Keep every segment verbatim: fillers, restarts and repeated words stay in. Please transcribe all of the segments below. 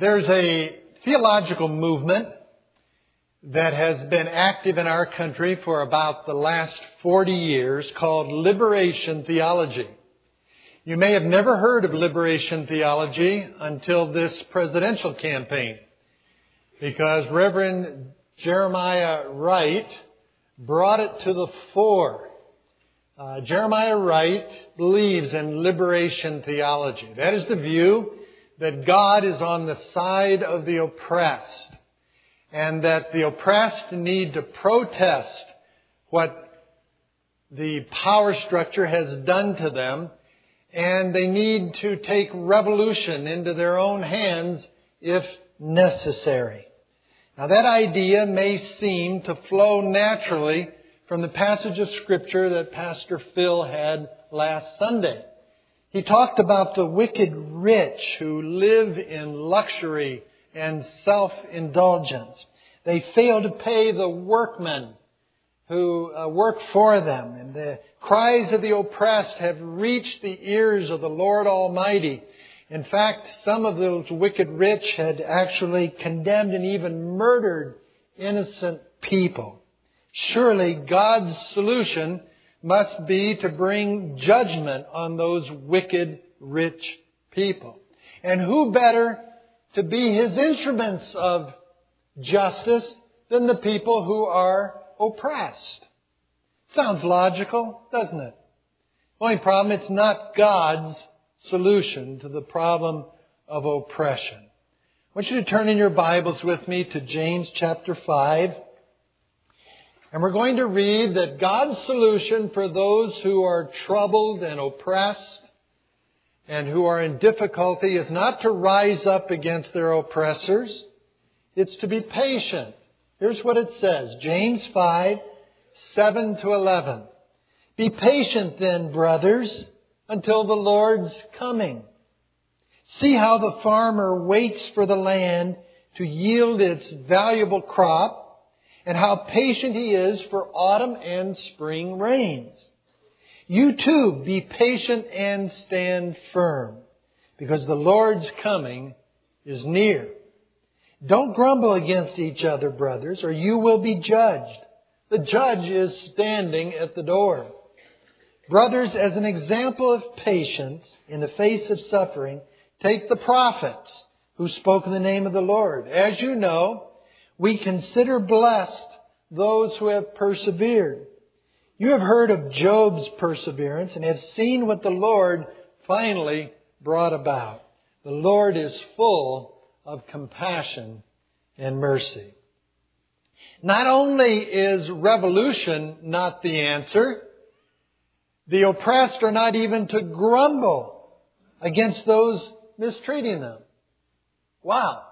There's a theological movement that has been active in our country for about the last forty years called liberation theology. You may have never heard of liberation theology until this presidential campaign, because Reverend Jeremiah Wright brought it to the fore. Uh, Jeremiah Wright believes in liberation theology. That is the view that God is on the side of the oppressed, and that the oppressed need to protest what the power structure has done to them, and they need to take revolution into their own hands if necessary. Now, that idea may seem to flow naturally from the passage of Scripture that Pastor Phil had last Sunday. He talked about the wicked rich who live in luxury and self-indulgence. They fail to pay the workmen who uh, work for them. And the cries of the oppressed have reached the ears of the Lord Almighty. In fact, some of those wicked rich had actually condemned and even murdered innocent people. Surely God's solution must be to bring judgment on those wicked rich people. And who better to be His instruments of justice than the people who are oppressed? Sounds logical, doesn't it? Only problem, it's not God's solution to the problem of oppression. I want you to turn in your Bibles with me to James chapter five. And we're going to read that God's solution for those who are troubled and oppressed and who are in difficulty is not to rise up against their oppressors. It's to be patient. Here's what it says. James five, seven to eleven. Be patient then, brothers, until the Lord's coming. See how the farmer waits for the land to yield its valuable crop, and how patient he is for autumn and spring rains. You too, be patient and stand firm, because the Lord's coming is near. Don't grumble against each other, brothers, or you will be judged. The judge is standing at the door. Brothers, as an example of patience in the face of suffering, take the prophets who spoke in the name of the Lord. As you know, we consider blessed those who have persevered. You have heard of Job's perseverance and have seen what the Lord finally brought about. The Lord is full of compassion and mercy. Not only is revolution not the answer, the oppressed are not even to grumble against those mistreating them. Wow.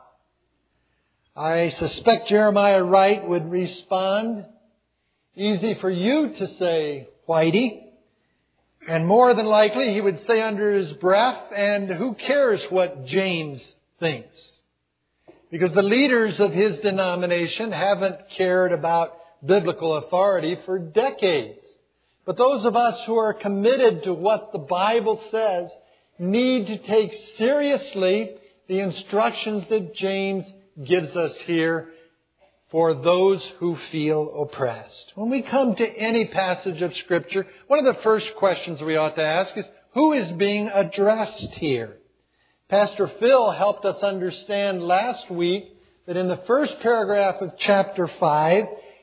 I suspect Jeremiah Wright would respond, easy for you to say, Whitey. And more than likely he would say under his breath, and who cares what James thinks? Because the leaders of his denomination haven't cared about biblical authority for decades. But those of us who are committed to what the Bible says need to take seriously the instructions that James gives us here for those who feel oppressed. When we come to any passage of Scripture, one of the first questions we ought to ask is, who is being addressed here? Pastor Phil helped us understand last week that in the first paragraph of chapter five,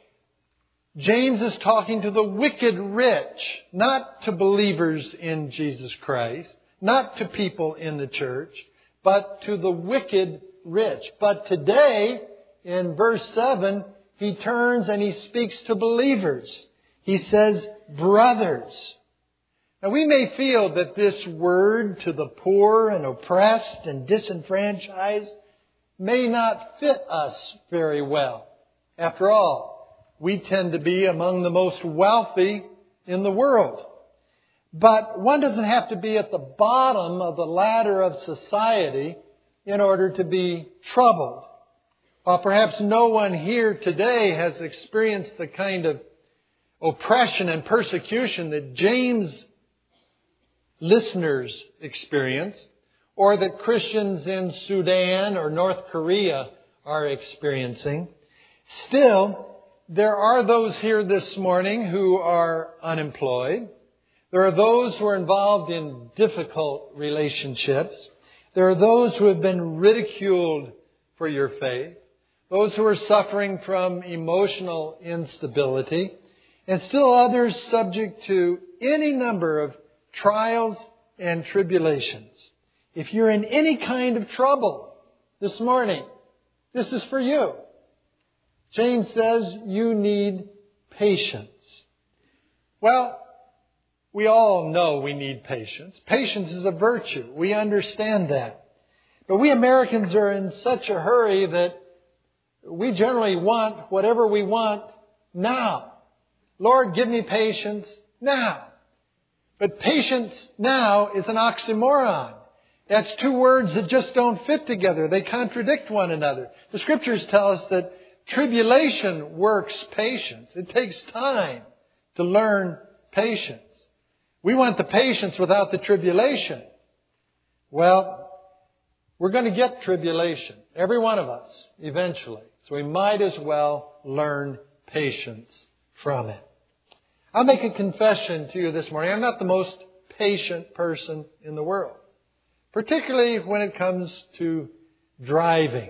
James is talking to the wicked rich, not to believers in Jesus Christ, not to people in the church, but to the wicked rich. But today, in verse seven, he turns and he speaks to believers. He says, brothers. Now, we may feel that this word to the poor and oppressed and disenfranchised may not fit us very well. After all, we tend to be among the most wealthy in the world. But one doesn't have to be at the bottom of the ladder of society in order to be troubled. While perhaps no one here today has experienced the kind of oppression and persecution that James' listeners experience, or that Christians in Sudan or North Korea are experiencing. Still, there are those here this morning who are unemployed. There are those who are involved in difficult relationships. There are those who have been ridiculed for your faith. Those who are suffering from emotional instability. And still others subject to any number of trials and tribulations. If you're in any kind of trouble this morning, this is for you. James says you need patience. Well, we all know we need patience. Patience is a virtue. We understand that. But we Americans are in such a hurry that we generally want whatever we want now. Lord, give me patience now. But patience now is an oxymoron. That's two words that just don't fit together. They contradict one another. The Scriptures tell us that tribulation works patience. It takes time to learn patience. We want the patience without the tribulation. Well, we're going to get tribulation, every one of us, eventually. So we might as well learn patience from it. I'll make a confession to you this morning. I'm not the most patient person in the world, particularly when it comes to driving.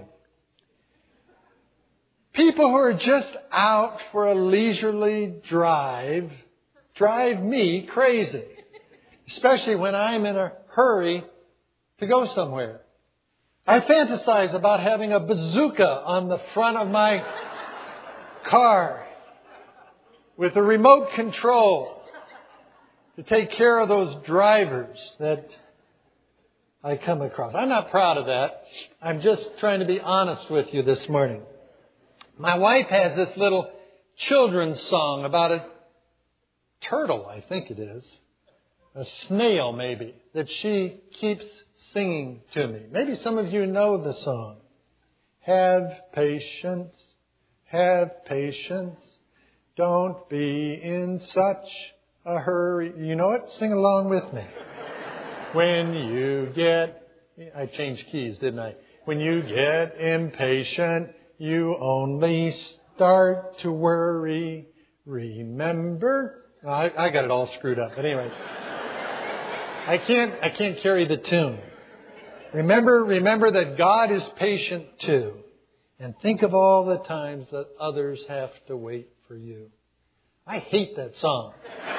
People who are just out for a leisurely drive drive me crazy, especially when I'm in a hurry to go somewhere. I fantasize about having a bazooka on the front of my car with a remote control to take care of those drivers that I come across. I'm not proud of that. I'm just trying to be honest with you this morning. My wife has this little children's song about a turtle, I think it is. A snail, maybe, that she keeps singing to me. Maybe some of you know the song. Have patience, have patience. Don't be in such a hurry. You know it? Sing along with me. When you get... I changed keys, didn't I? When you get impatient, you only start to worry. Remember... I, I got it all screwed up. But anyway... I can't, I can't carry the tune. Remember, remember that God is patient too. And think of all the times that others have to wait for you. I hate that song.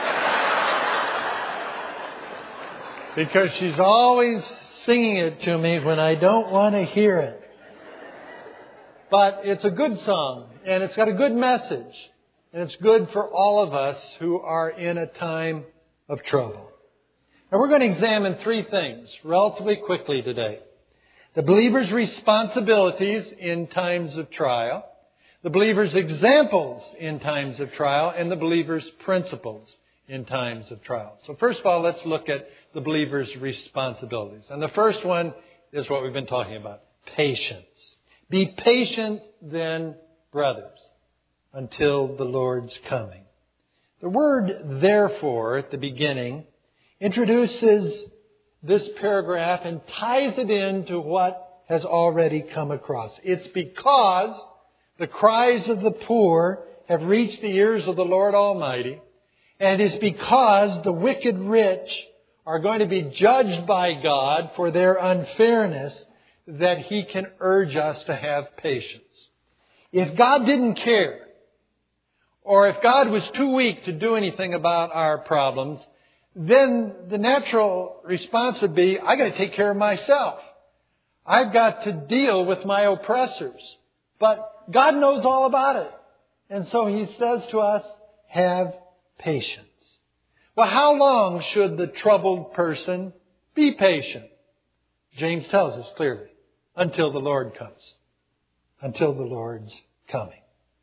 Because she's always singing it to me when I don't want to hear it. But it's a good song. And it's got a good message. And it's good for all of us who are in a time of trouble. Now we're going to examine three things relatively quickly today. The believer's responsibilities in times of trial, the believer's examples in times of trial, and the believer's principles in times of trial. So first of all, let's look at the believer's responsibilities. And the first one is what we've been talking about, patience. Be patient then, brothers, until the Lord's coming. The word therefore at the beginning introduces this paragraph and ties it into what has already come across. It's because the cries of the poor have reached the ears of the Lord Almighty, and it is because the wicked rich are going to be judged by God for their unfairness that He can urge us to have patience. If God didn't care, or if God was too weak to do anything about our problems, then the natural response would be, I got to take care of myself. I've got to deal with my oppressors. But God knows all about it. And so He says to us, have patience. Well, how long should the troubled person be patient? James tells us clearly, until the Lord comes. Until the Lord's coming.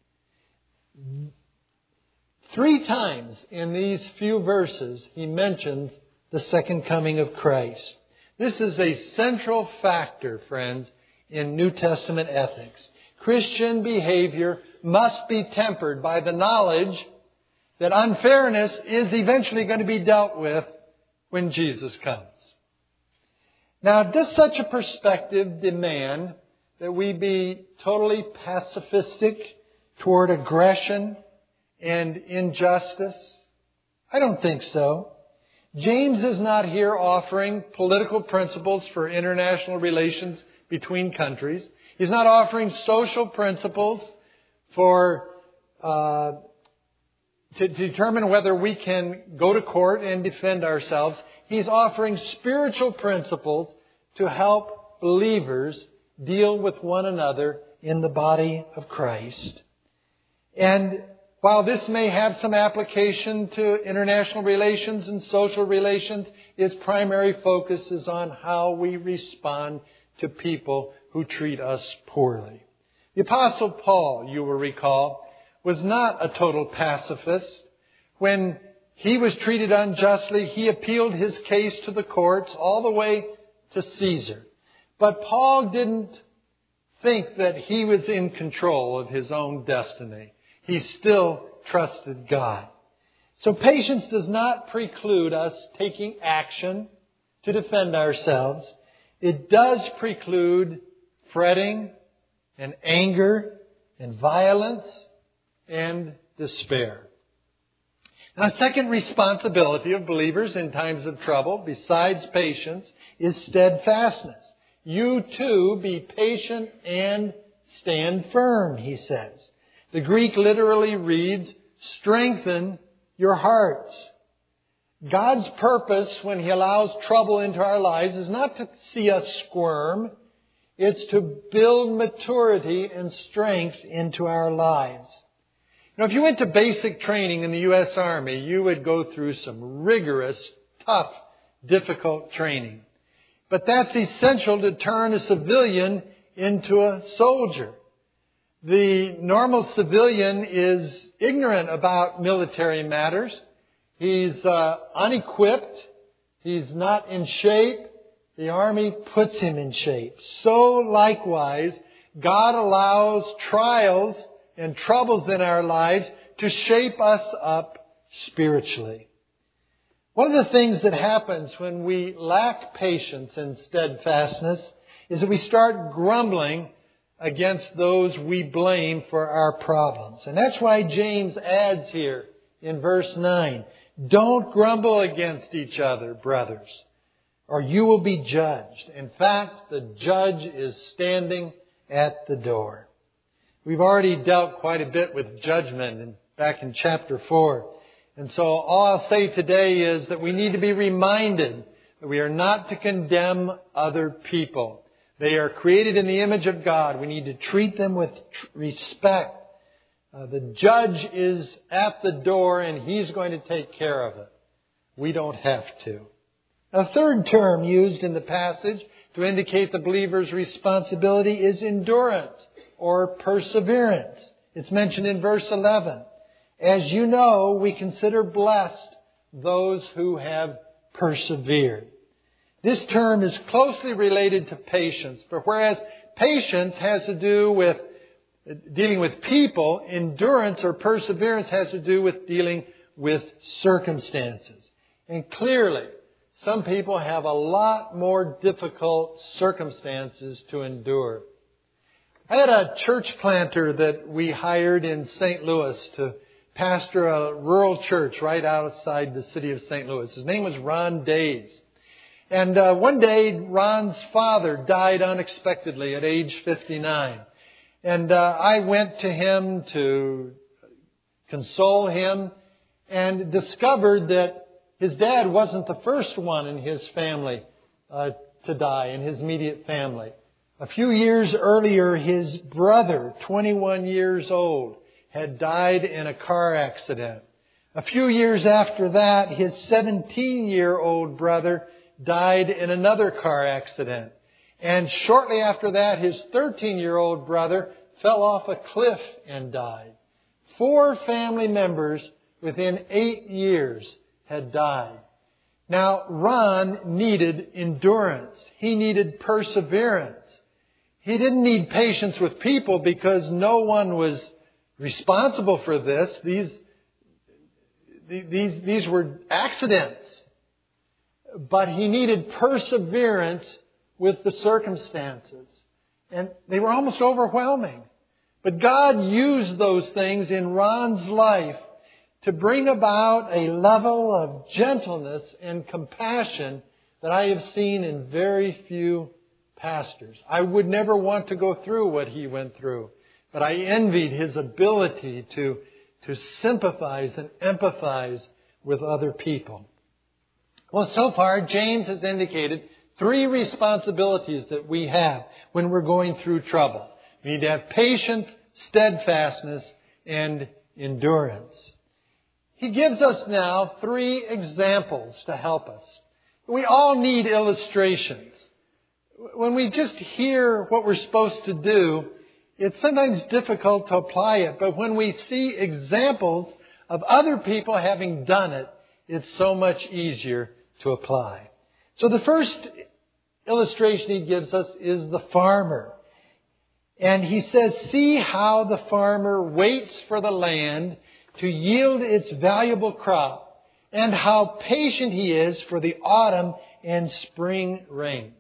Three times in these few verses, he mentions the second coming of Christ. This is a central factor, friends, in New Testament ethics. Christian behavior must be tempered by the knowledge that unfairness is eventually going to be dealt with when Jesus comes. Now, does such a perspective demand that we be totally pacifistic toward aggression and injustice? I don't think so. James is not here offering political principles for international relations between countries. He's not offering social principles for uh, to, to determine whether we can go to court and defend ourselves. He's offering spiritual principles to help believers deal with one another in the body of Christ. And while this may have some application to international relations and social relations, its primary focus is on how we respond to people who treat us poorly. The Apostle Paul, you will recall, was not a total pacifist. When he was treated unjustly, he appealed his case to the courts all the way to Caesar. But Paul didn't think that he was in control of his own destiny. He still trusted God. So patience does not preclude us taking action to defend ourselves. It does preclude fretting and anger and violence and despair. Now, a second responsibility of believers in times of trouble, besides patience, is steadfastness. You too be patient and stand firm, he says. The Greek literally reads, strengthen your hearts. God's purpose when He allows trouble into our lives is not to see us squirm. It's to build maturity and strength into our lives. Now, if you went to basic training in the U S Army, you would go through some rigorous, tough, difficult training. But that's essential to turn a civilian into a soldier. The normal civilian is ignorant about military matters. He's uh, unequipped. He's not in shape. The Army puts him in shape. So likewise, God allows trials and troubles in our lives to shape us up spiritually. One of the things that happens when we lack patience and steadfastness is that we start grumbling against those we blame for our problems. And that's why James adds here in verse nine, don't grumble against each other, brothers, or you will be judged. In fact, the judge is standing at the door. We've already dealt quite a bit with judgment in, back in chapter four. And so all I'll say today is that we need to be reminded that we are not to condemn other people. They are created in the image of God. We need to treat them with tr- respect. Uh, the judge is at the door and He's going to take care of it. We don't have to. A third term used in the passage to indicate the believer's responsibility is endurance or perseverance. It's mentioned in verse eleven. As you know, we consider blessed those who have persevered. This term is closely related to patience, but whereas patience has to do with dealing with people, endurance or perseverance has to do with dealing with circumstances. And clearly, some people have a lot more difficult circumstances to endure. I had a church planter that we hired in Saint Louis to pastor a rural church right outside the city of Saint Louis. His name was Ron Days. And uh, one day, Ron's father died unexpectedly at age fifty-nine. And uh, I went to him to console him and discovered that his dad wasn't the first one in his family uh, to die, in his immediate family. A few years earlier, his brother, twenty-one years old, had died in a car accident. A few years after that, his seventeen-year-old brother died in another car accident. And shortly after that, his thirteen-year-old brother fell off a cliff and died. Four family members within eight years had died. Now, Ron needed endurance. He needed perseverance. He didn't need patience with people because no one was responsible for this. These, these, these were accidents. But he needed perseverance with the circumstances. And they were almost overwhelming. But God used those things in Ron's life to bring about a level of gentleness and compassion that I have seen in very few pastors. I would never want to go through what he went through, but I envied his ability to, to sympathize and empathize with other people. Well, so far, James has indicated three responsibilities that we have when we're going through trouble. We need to have patience, steadfastness, and endurance. He gives us now three examples to help us. We all need illustrations. When we just hear what we're supposed to do, it's sometimes difficult to apply it. But when we see examples of other people having done it, it's so much easier to apply. So the first illustration he gives us is the farmer. And he says, see how the farmer waits for the land to yield its valuable crop, and how patient he is for the autumn and spring rains.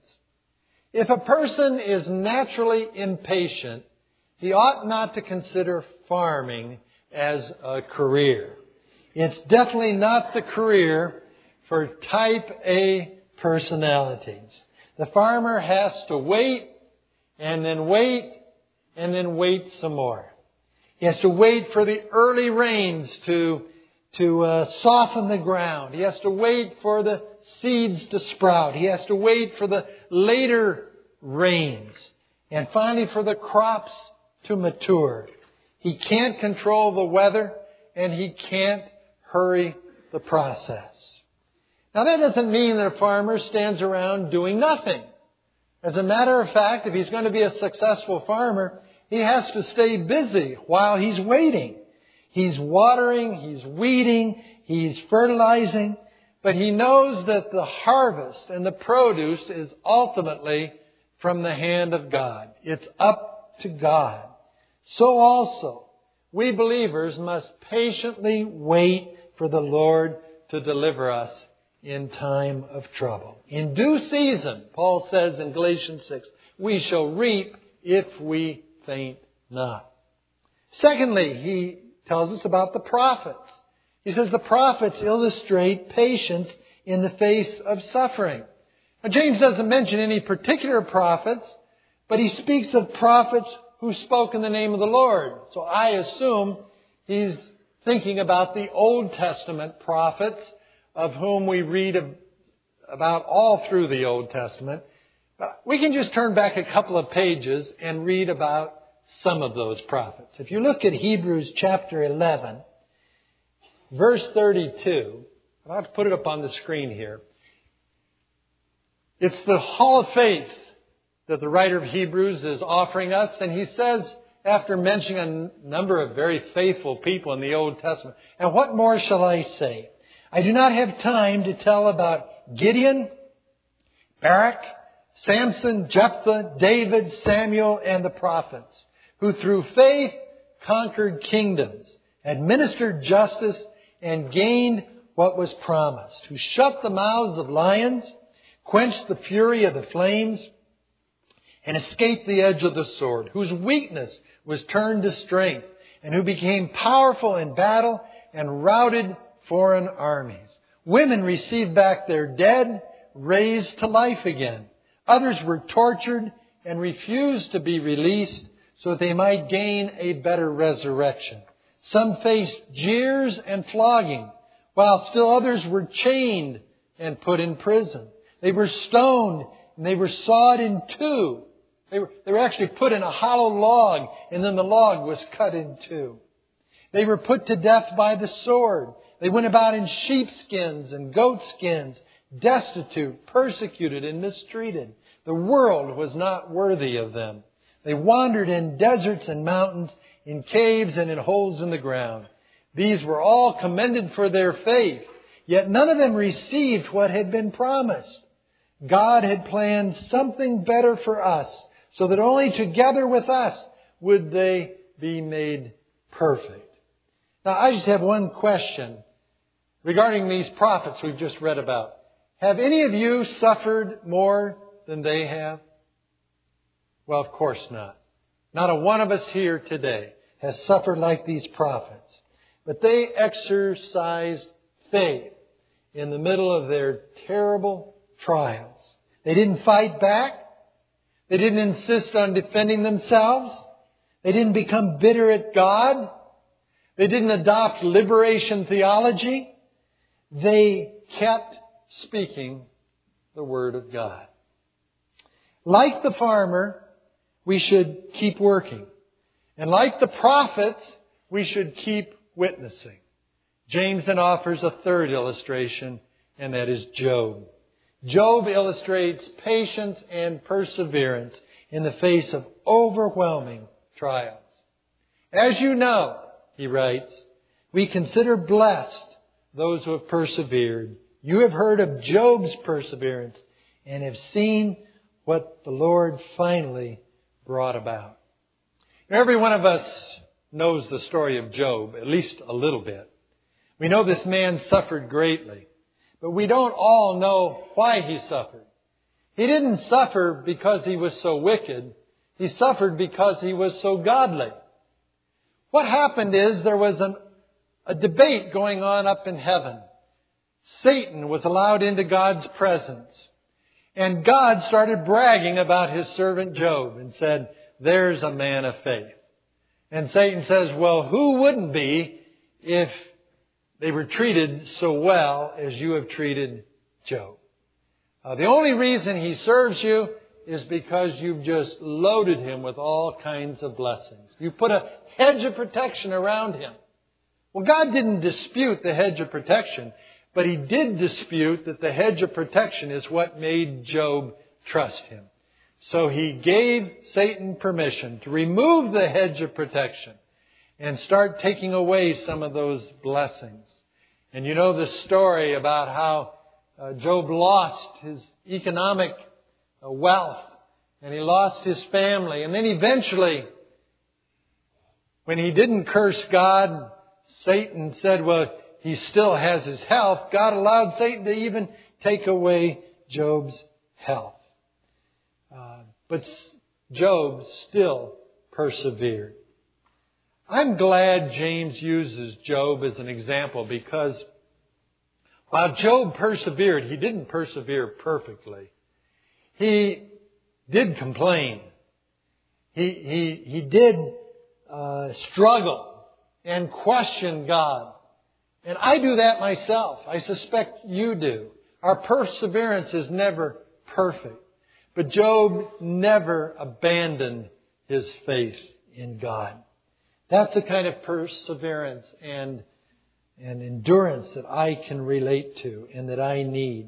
If a person is naturally impatient, he ought not to consider farming as a career. It's definitely not the career for type A personalities. The farmer has to wait, and then wait, and then wait some more. He has to wait for the early rains to, to uh, soften the ground. He has to wait for the seeds to sprout. He has to wait for the later rains. And finally for the crops to mature. He can't control the weather, and he can't hurry the process. Now that doesn't mean that a farmer stands around doing nothing. As a matter of fact, if he's going to be a successful farmer, he has to stay busy while he's waiting. He's watering, he's weeding, he's fertilizing, but he knows that the harvest and the produce is ultimately from the hand of God. It's up to God. So also, we believers must patiently wait for the Lord to deliver us in time of trouble. In due season, Paul says in Galatians six, we shall reap if we faint not. Secondly, he tells us about the prophets. He says the prophets illustrate patience in the face of suffering. Now, James doesn't mention any particular prophets, but he speaks of prophets who spoke in the name of the Lord. So I assume he's thinking about the Old Testament prophets, of whom we read about all through the Old Testament. But we can just turn back a couple of pages and read about some of those prophets. If you look at Hebrews chapter eleven, verse thirty-two, I'll have to put it up on the screen here. It's the hall of faith that the writer of Hebrews is offering us. And he says, after mentioning a number of very faithful people in the Old Testament, and what more shall I say? I do not have time to tell about Gideon, Barak, Samson, Jephthah, David, Samuel, and the prophets, who through faith conquered kingdoms, administered justice, and gained what was promised, who shut the mouths of lions, quenched the fury of the flames, and escaped the edge of the sword, whose weakness was turned to strength, and who became powerful in battle and routed foreign armies. Women received back their dead, raised to life again. Others were tortured and refused to be released so that they might gain a better resurrection. Some faced jeers and flogging, while still others were chained and put in prison. They were stoned and they were sawed in two. They were, they were actually put in a hollow log, and then the log was cut in two. They were put to death by the sword. They went about in sheepskins and goatskins, destitute, persecuted, and mistreated. The world was not worthy of them. They wandered in deserts and mountains, in caves and in holes in the ground. These were all commended for their faith, yet none of them received what had been promised. God had planned something better for us, so that only together with us would they be made perfect. Now, I just have one question regarding these prophets we've just read about. Have any of you suffered more than they have? Well, of course not. Not a one of us here today has suffered like these prophets. But they exercised faith in the middle of their terrible trials. They didn't fight back. They didn't insist on defending themselves. They didn't become bitter at God. They didn't adopt liberation theology. They kept speaking the Word of God. Like the farmer, we should keep working. And like the prophets, we should keep witnessing. James then offers a third illustration, and that is Job. Job illustrates patience and perseverance in the face of overwhelming trials. As you know, he writes, we consider blessed those who have persevered. You have heard of Job's perseverance and have seen what the Lord finally brought about. Every one of us knows the story of Job, at least a little bit. We know this man suffered greatly, but we don't all know why he suffered. He didn't suffer because he was so wicked. He suffered because he was so godly. What happened is there was an, a debate going on up in heaven. Satan was allowed into God's presence. And God started bragging about His servant Job and said, there's a man of faith. And Satan says, well, who wouldn't be if they were treated so well as you have treated Job? Uh, the only reason he serves you is because you've just loaded him with all kinds of blessings. You put a hedge of protection around him. Well, God didn't dispute the hedge of protection, but He did dispute that the hedge of protection is what made Job trust Him. So He gave Satan permission to remove the hedge of protection and start taking away some of those blessings. And you know the story about how uh, Job lost his economic uh, wealth and he lost his family. And then eventually, when he didn't curse God, Satan said, well, he still has his health. God allowed Satan to even take away Job's health. Uh, but Job still persevered. I'm glad James uses Job as an example because while Job persevered, he didn't persevere perfectly. He did complain. He, he, he did uh, struggle and question God. And I do that myself. I suspect you do. Our perseverance is never perfect. But Job never abandoned his faith in God. That's the kind of perseverance and, and endurance that I can relate to and that I need.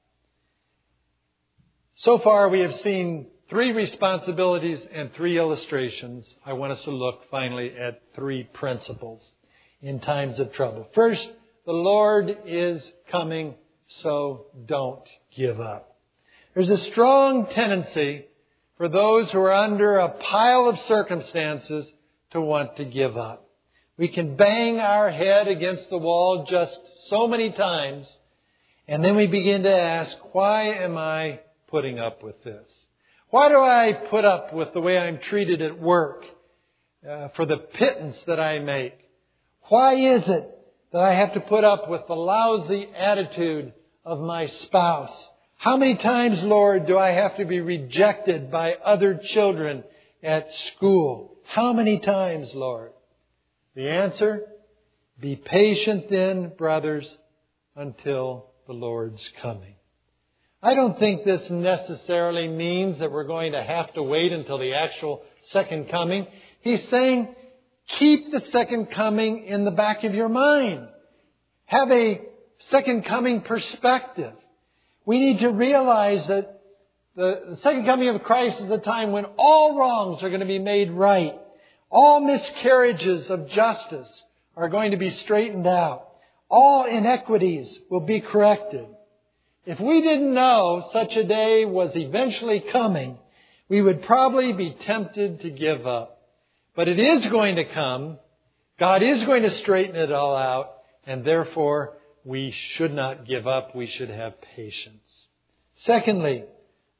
So far we have seen three responsibilities and three illustrations. I want us to look finally at three principles in times of trouble. First, the Lord is coming, so don't give up. There's a strong tendency for those who are under a pile of circumstances to want to give up. We can bang our head against the wall just so many times, and then we begin to ask, why am I putting up with this? Why do I put up with the way I'm treated at work, uh, for the pittance that I make? Why is it that I have to put up with the lousy attitude of my spouse? How many times, Lord, do I have to be rejected by other children at school? How many times, Lord? The answer, be patient then, brothers, until the Lord's coming. I don't think this necessarily means that we're going to have to wait until the actual second coming. He's saying, keep the second coming in the back of your mind. Have a second coming perspective. We need to realize that the, the second coming of Christ is the time when all wrongs are going to be made right. All miscarriages of justice are going to be straightened out. All inequities will be corrected. If we didn't know such a day was eventually coming, we would probably be tempted to give up. But it is going to come. God is going to straighten it all out. And therefore, we should not give up. We should have patience. Secondly, the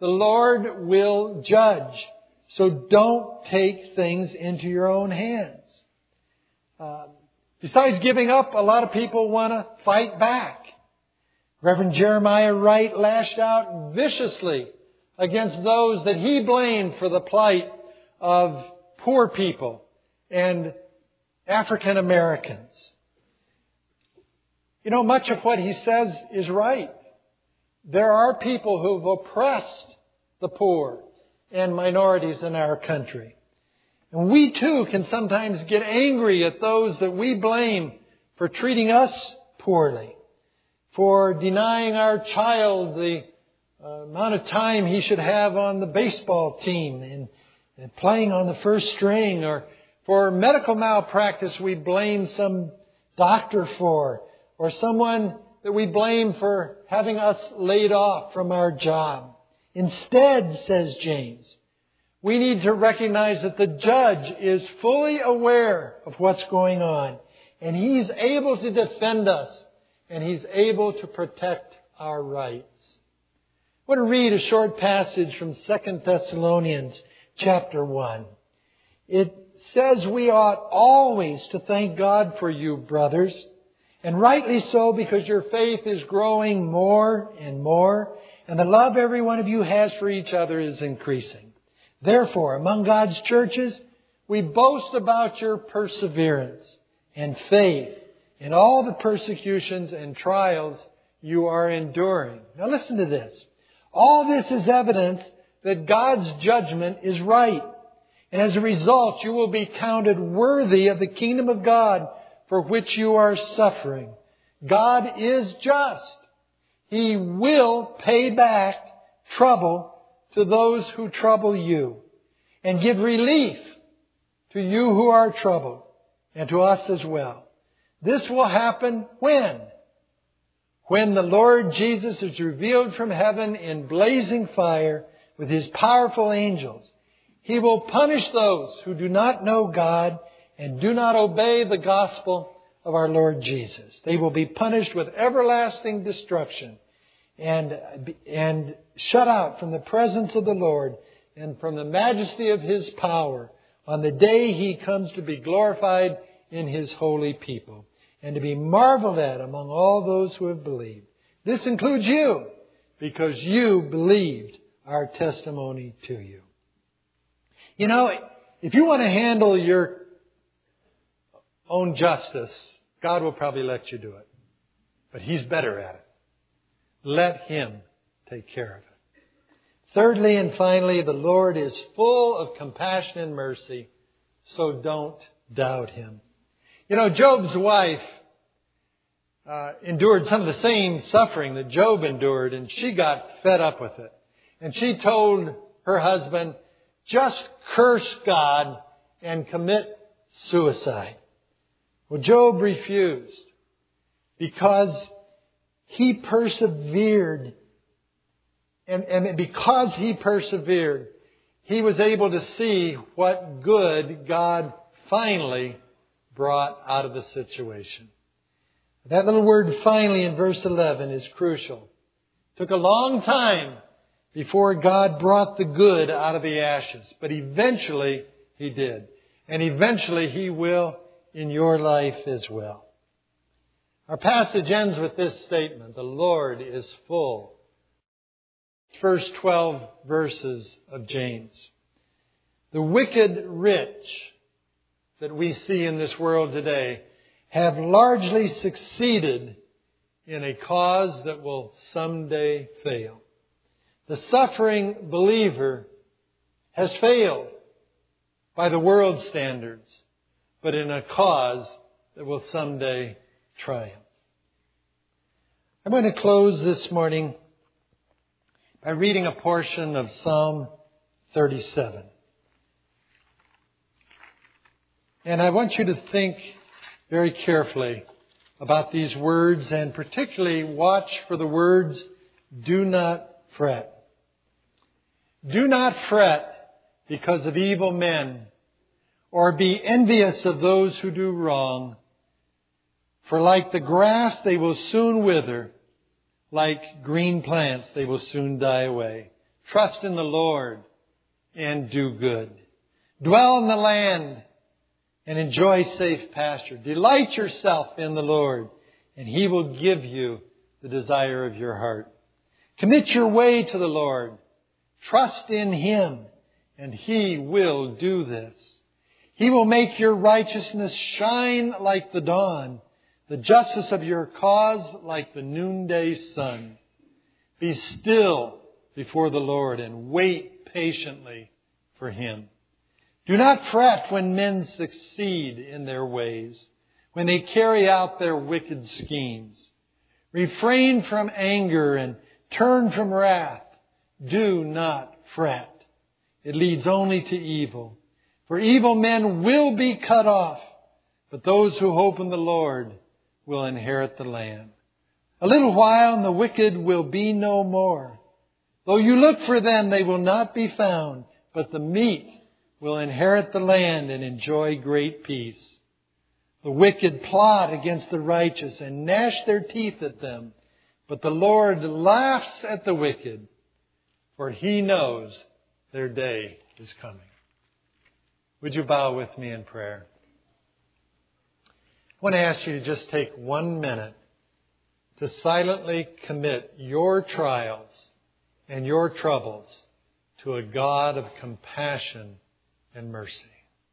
The Lord will judge. So don't take things into your own hands. Uh, besides giving up, a lot of people want to fight back. Reverend Jeremiah Wright lashed out viciously against those that he blamed for the plight of poor people and African Americans. You know, much of what he says is right. There are people who have oppressed the poor and minorities in our country. And we too can sometimes get angry at those that we blame for treating us poorly, for denying our child the uh, amount of time he should have on the baseball team and, and playing on the first string, or for medical malpractice we blame some doctor for, or someone that we blame for having us laid off from our job. Instead, says James, we need to recognize that the judge is fully aware of what's going on, and he's able to defend us, and he's able to protect our rights. I want to read a short passage from Second Thessalonians chapter one. It says we ought always to thank God for you, brothers, and rightly so, because your faith is growing more and more, and the love every one of you has for each other is increasing. Therefore, among God's churches, we boast about your perseverance and faith in all the persecutions and trials you are enduring. Now listen to this. All this is evidence that God's judgment is right. And as a result, you will be counted worthy of the kingdom of God for which you are suffering. God is just. He will pay back trouble to those who trouble you, and give relief to you who are troubled, and to us as well. This will happen when? When the Lord Jesus is revealed from heaven in blazing fire with His powerful angels. He will punish those who do not know God and do not obey the gospel of our Lord Jesus. They will be punished with everlasting destruction and, and shut out from the presence of the Lord and from the majesty of His power on the day He comes to be glorified in His holy people and to be marveled at among all those who have believed. This includes you, because you believed our testimony to you. You know, if you want to handle your own justice, God will probably let you do it. But He's better at it. Let Him take care of it. Thirdly and finally, the Lord is full of compassion and mercy, so don't doubt Him. You know, Job's wife uh, endured some of the same suffering that Job endured, and she got fed up with it. And she told her husband, just curse God and commit suicide. Well, Job refused because he persevered. And, and because he persevered, he was able to see what good God finally brought out of the situation. That little word finally in verse eleven is crucial. It took a long time before God brought the good out of the ashes. But eventually He did. And eventually He will in your life as well. Our passage ends with this statement. The Lord is full. First twelve verses of James. The wicked rich that we see in this world today have largely succeeded in a cause that will someday fail. The suffering believer has failed by the world's standards, but in a cause that will someday triumph. I'm going to close this morning by reading a portion of Psalm thirty-seven. And I want you to think very carefully about these words, and particularly watch for the words, do not fret. Do not fret because of evil men, or be envious of those who do wrong. For like the grass they will soon wither, like green plants they will soon die away. Trust in the Lord and do good. Dwell in the land and enjoy safe pasture. Delight yourself in the Lord, and He will give you the desire of your heart. Commit your way to the Lord. Trust in Him, and He will do this. He will make your righteousness shine like the dawn, the justice of your cause like the noonday sun. Be still before the Lord and wait patiently for Him. Do not fret when men succeed in their ways, when they carry out their wicked schemes. Refrain from anger and turn from wrath. Do not fret. It leads only to evil. For evil men will be cut off, but those who hope in the Lord will inherit the land. A little while and the wicked will be no more. Though you look for them, they will not be found, but the meek will inherit the land and enjoy great peace. The wicked plot against the righteous and gnash their teeth at them, but the Lord laughs at the wicked, for He knows their day is coming. Would you bow with me in prayer? I want to ask you to just take one minute to silently commit your trials and your troubles to a God of compassion and mercy.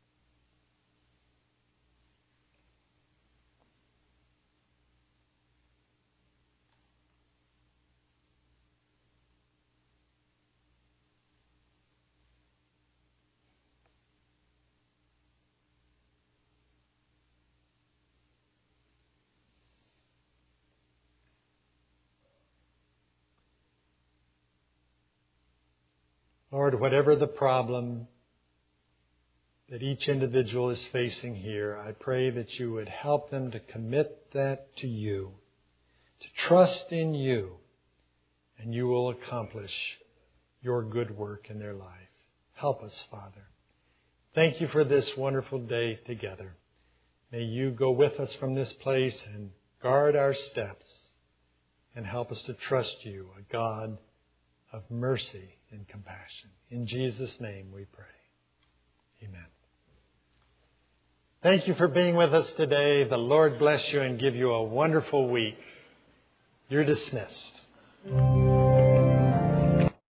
Lord, whatever the problem that each individual is facing here, I pray that you would help them to commit that to you, to trust in you, and you will accomplish your good work in their life. Help us, Father. Thank you for this wonderful day together. May you go with us from this place and guard our steps and help us to trust you, a God of mercy and compassion. In Jesus' name we pray. Amen. Thank you for being with us today. The Lord bless you and give you a wonderful week. You're dismissed.